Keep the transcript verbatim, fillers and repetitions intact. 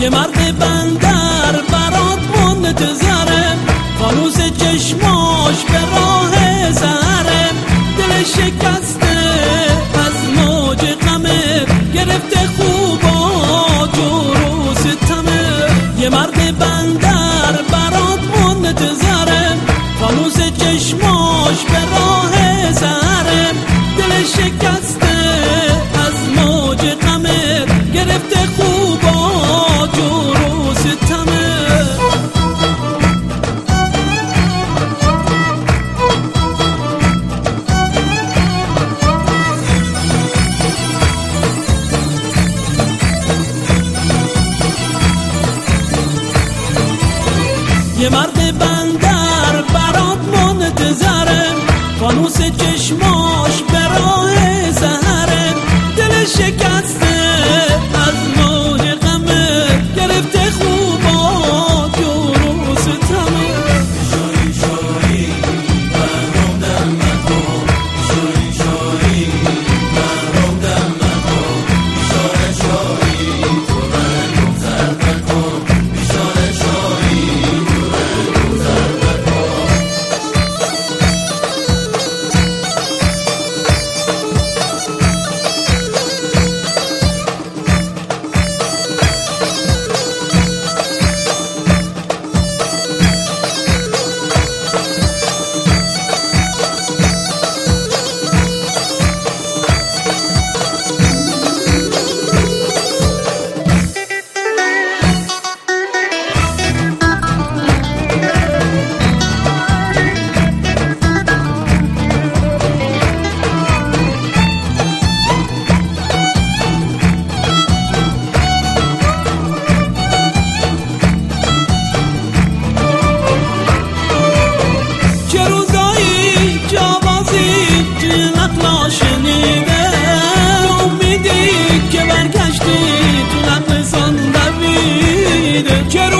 یه مرد بندر برات منتظره، فانوس چشماش به راه سهره، دل شکسته از موج غمت، گرفته خوبات و رو ستمه. یه مرد بندر برات منتظره، فانوس چشماش به راه سهره، دل شکسته از موج غمت، گرفته خوبات و رو ستمه. یه مرد بندر برات منتظره، فانوس چشماش به راه سهره، دل شکسته از موج غمت، گرفته خوبات و رو ستمه. شوری شوری محروم دم مکن، شوری شوری محروم دم مکن، بیچاره شوری تو رنگم زرد مکن، بیچاره شوری تو رنگم زرد مکن. شنیده امیدی که برگشتی تو نقل سان دویده.